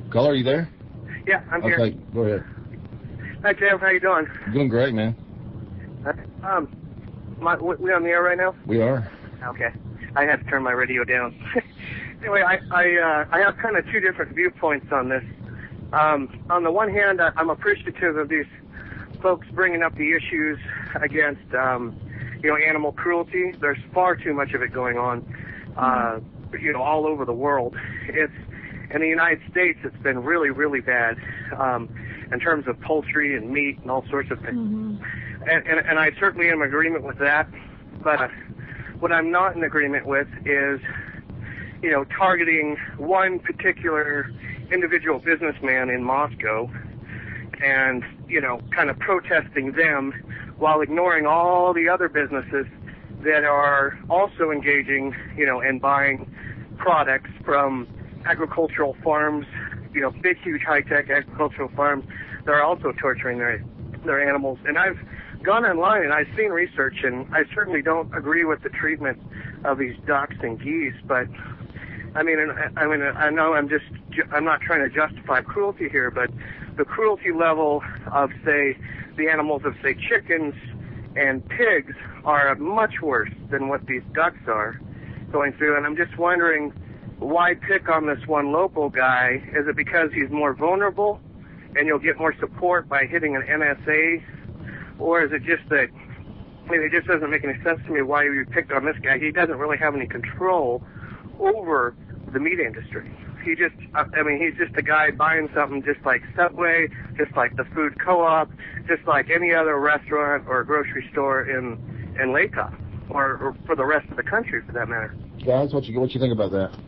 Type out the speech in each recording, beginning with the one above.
Caller, are you there? Yeah, I'm here. Okay, go ahead. Hi, Jeff. How you doing? Doing great, man. We on the air right now? We are. Okay. I had to turn my radio down. Anyway, I have kind of two different viewpoints on this. On the one hand, I'm appreciative of these folks bringing up the issues against, animal cruelty. There's far too much of it going on, all over the world. In the United States, it's been really, really bad in terms of poultry and meat and all sorts of things. Mm-hmm. And I certainly am in agreement with that. But what I'm not in agreement with is, targeting one particular individual businessman in Moscow and, kind of protesting them while ignoring all the other businesses that are also engaging, and buying products from agricultural farms, big, huge, high-tech agricultural farms that are also torturing their animals. And I've gone online and I've seen research, and I certainly don't agree with the treatment of these ducks and geese, but I know I'm not trying to justify cruelty here, but the cruelty level of, say, the animals of, say, chickens and pigs are much worse than what these ducks are going through. And I'm just wondering, why pick on this one local guy? Is it because he's more vulnerable and you'll get more support by hitting an NSA? Or is it just that, it just doesn't make any sense to me why you picked on this guy. He doesn't really have any control over the meat industry. He's just a guy buying something just like Subway, just like the food co-op, just like any other restaurant or grocery store in Lake Tahoe, or for the rest of the country for that matter. Guys, what you think about that?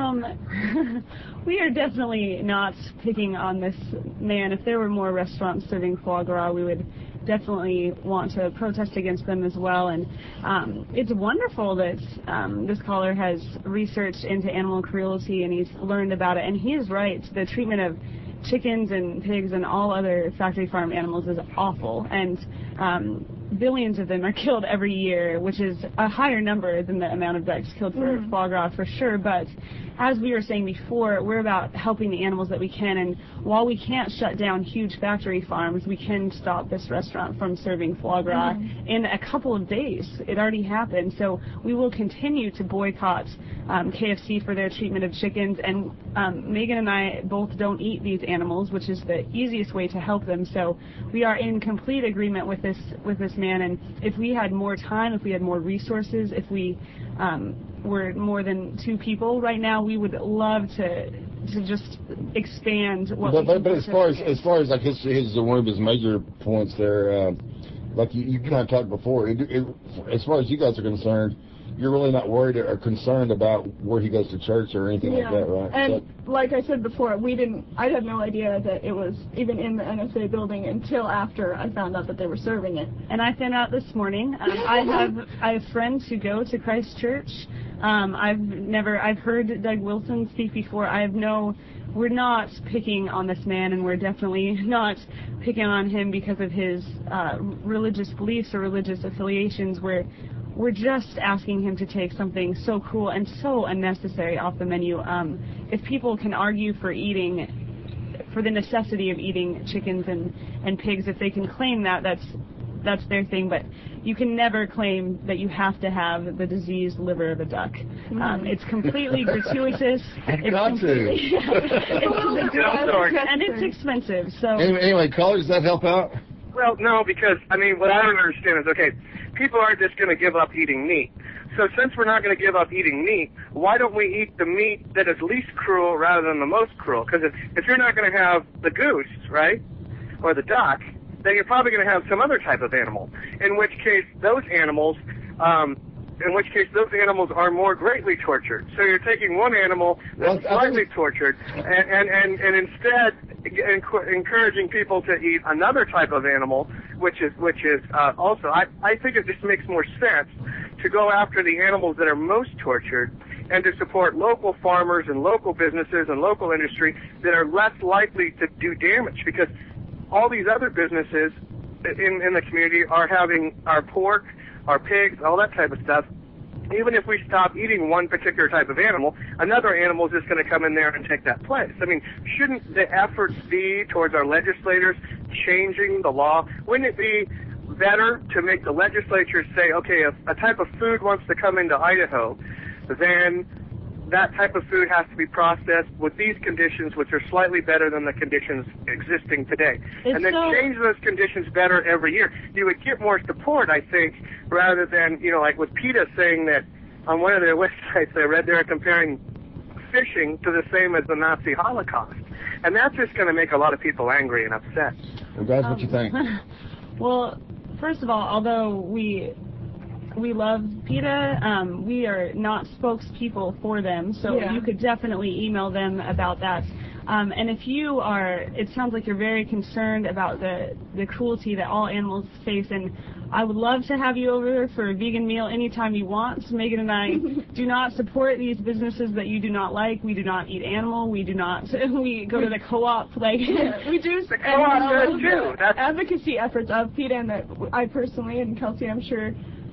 We are definitely not picking on this man. If there were more restaurants serving foie gras, we would definitely want to protest against them as well. And it's wonderful that this caller has researched into animal cruelty and he's learned about it. And he is right. The treatment of chickens and pigs and all other factory farm animals is awful. And billions of them are killed every year, which is a higher number than the amount of ducks killed for foie gras for sure. But as we were saying before, we're about helping the animals that we can. And while we can't shut down huge factory farms, we can stop this restaurant from serving foie gras in a couple of days. It already happened. So we will continue to boycott KFC for their treatment of chickens. And Megan and I both don't eat these animals, which is the easiest way to help them. So we are in complete agreement with this man. And if we had more time, if we had more resources, if we were more than two people right now, we would love to just expand what. But as far as like his one of his major points there, like you kind of talked before, as far as you guys are concerned, you're really not worried or concerned about where he goes to church or anything like that, right? And like I said before, I had no idea that it was even in the NSA building until after I found out that they were serving it. And I found out this morning. I have friends who go to Christ Church. I've heard Doug Wilson speak before. We're not picking on this man, and we're definitely not picking on him because of his religious beliefs or religious affiliations. We're just asking him to take something so cruel and so unnecessary off the menu. If people can argue for the necessity of eating chickens and pigs, if they can claim that's their thing, but you can never claim that you have to have the diseased liver of a duck. It's completely gratuitous. And it's expensive. So anyway, caller, does that help out? Well, no, because, what I don't understand is, okay, people aren't just going to give up eating meat. So since we're not going to give up eating meat, why don't we eat the meat that is least cruel rather than the most cruel? Because if you're not going to have the goose, right, or the duck, then you're probably going to have some other type of animal, in which case those animals are more greatly tortured. So you're taking one animal that's slightly tortured and instead encouraging people to eat another type of animal, which is also, I think it just makes more sense to go after the animals that are most tortured and to support local farmers and local businesses and local industry that are less likely to do damage, because all these other businesses in the community are having our pork, our pigs, all that type of stuff, even if we stop eating one particular type of animal, another animal is just going to come in there and take that place. I mean, shouldn't the efforts be towards our legislators changing the law? Wouldn't it be better to make the legislatures say, okay, if a type of food wants to come into Idaho, then that type of food has to be processed with these conditions, which are slightly better than the conditions existing today. And then change those conditions better every year. You would get more support, I think, rather than, like with PETA saying that on one of their websites I read, they're comparing fishing to the same as the Nazi Holocaust. And that's just going to make a lot of people angry and upset. Well, guys, what you think? Well, first of all, although we love PETA, we are not spokespeople for them, so you could definitely email them about that. And if you are, it sounds like you're very concerned about the cruelty that all animals face, and I would love to have you over for a vegan meal anytime you want. So Megan and I do not support these businesses that you do not like. We do not eat animal. We do not. We go to the co-op. We do. The co-op does too. That's advocacy efforts of PETA, and that I personally, and Kelsey, I'm sure,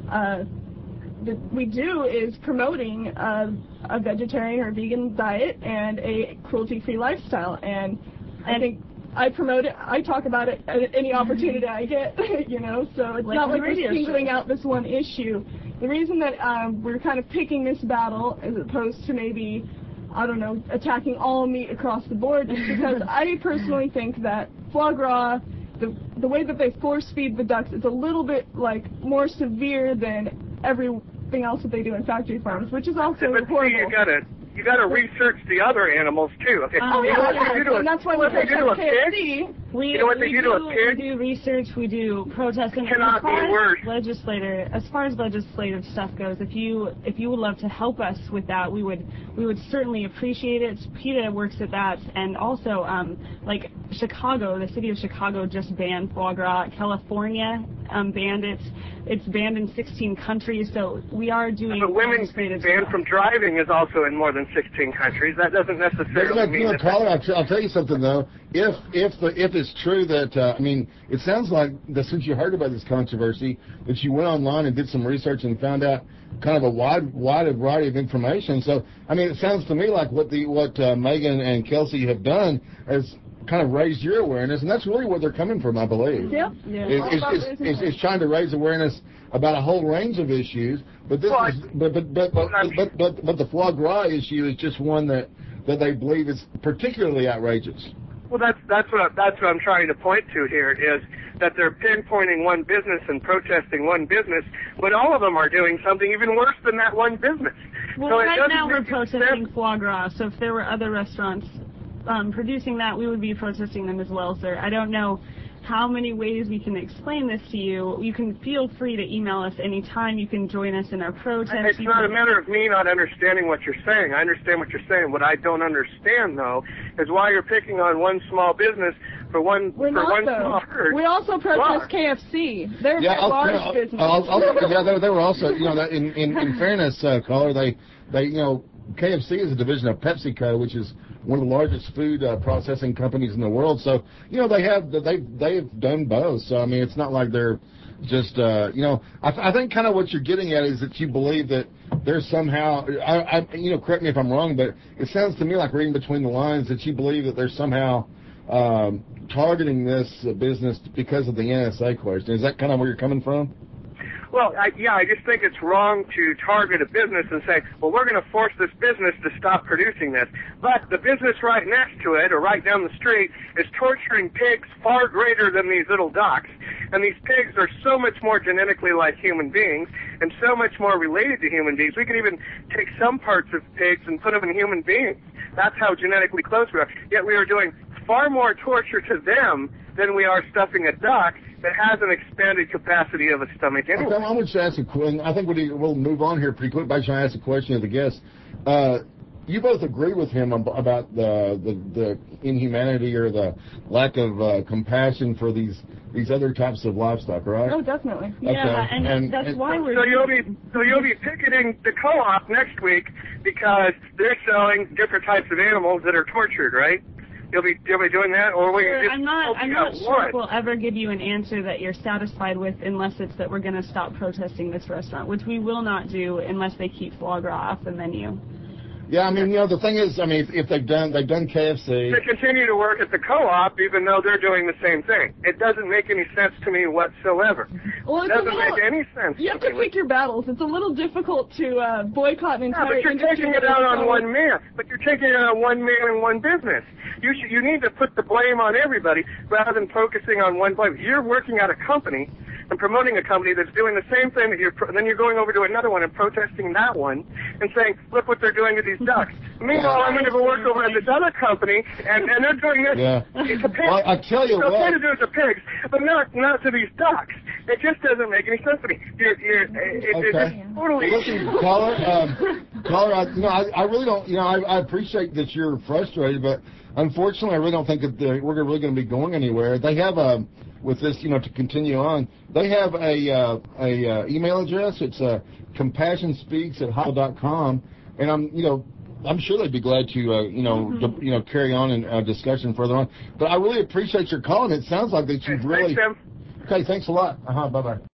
that we do is promoting a vegetarian or vegan diet and a cruelty-free lifestyle. And I think I promote it. I talk about it at any opportunity I get, so it's not like we're singling out this one issue. The reason that we're kind of picking this battle as opposed to maybe, I don't know, attacking all meat across the board is because I personally think that foie gras, the way that they force feed the ducks is a little bit more severe than everything else that they do in factory farms, which is also horrible. You gotta research the other animals too. Okay. And that's why we protest KFC. We do research, we do protesting. Cannot be worse. As far as legislative stuff goes, if you would love to help us with that, we would certainly appreciate it. PETA works at that, and also Chicago, the city of Chicago just banned foie gras. California banned it. It's banned in 16 countries, so we are doing. But women's banned from driving is also in more than 16 countries. That doesn't necessarily mean that. I'll tell you something though. If it's true that it sounds like that since you heard about this controversy, that you went online and did some research and found out kind of a wide variety of information. So it sounds to me like what Megan and Kelsey have done is kind of raised your awareness, and that's really where they're coming from, I believe. Yep. It's trying to raise awareness about a whole range of issues, but the foie gras issue is just one that they believe is particularly outrageous. Well, that's what I'm trying to point to here is that they're pinpointing one business and protesting one business when all of them are doing something even worse than that one business. Well, so right now we're protesting foie gras, so if there were other restaurants producing that, we would be protesting them as well, sir. I don't know how many ways we can explain this to you. You can feel free to email us anytime. You can join us in our protest. It's not a matter of me not understanding what you're saying. I understand what you're saying. What I don't understand, though, is why you're picking on one small business for one small herd. We also protest KFC. They're a large business. They were also, in fairness, caller, they KFC is a division of PepsiCo, which is one of the largest food processing companies in the world. So, they have done both. So, it's not like they're just, I think kind of what you're getting at is that you believe that there's somehow, correct me if I'm wrong, but it sounds to me like reading between the lines that you believe that they're somehow targeting this business because of the NSA question. Is that kind of where you're coming from? Well, I just think it's wrong to target a business and say, well, we're going to force this business to stop producing this. But the business right next to it or right down the street is torturing pigs far greater than these little ducks. And these pigs are so much more genetically like human beings and so much more related to human beings. We can even take some parts of pigs and put them in human beings. That's how genetically close we are. Yet we are doing far more torture to them than we are stuffing a duck that has an expanded capacity of a stomach anyway. I want to ask a question. I think we'll move on here pretty quick by trying to ask a question of the guests. You both agree with him about the inhumanity or the lack of compassion for these other types of livestock, right? Oh, definitely. Okay. Yeah, and that's why we're... So you'll be picketing the co-op next week because they're selling different types of animals that are tortured, right? You'll be doing that, or will you just I'm not sure one? we'll ever give you an answer that you're satisfied with unless it's that we're going to stop protesting this restaurant, which we will not do unless they keep foie gras off the menu. Yeah, I mean, the thing is, I mean, if they've done KFC. To continue to work at the co-op, even though they're doing the same thing. It doesn't make any sense to me whatsoever. Well, it doesn't make any sense. You have to pick your battles. It's a little difficult to boycott an entire but you're industry. taking it out on one man. But you're taking it out on one man and one business. You need to put the blame on everybody rather than focusing on one blame. You're working at a company and promoting a company that's doing the same thing then you're going over to another one and protesting that one and saying, look what they're doing to these ducks. Meanwhile, I'm going to go work over at this other company and they're doing this to pigs. Well, I tell you it's what. okay to do it to pigs, but not to these ducks. It just doesn't make any sense to me. It's just totally. Listen, caller, I really don't. I appreciate that you're frustrated, but unfortunately, I really don't think that we're really going to be going anywhere. They have with this, to continue on, they have a email address. It's compassionspeaks@hotmail.com, and I'm sure they'd be glad to carry on and discussion further on. But I really appreciate your calling. It sounds like that you've really. Thanks, Tim. Okay, thanks a lot. Bye bye.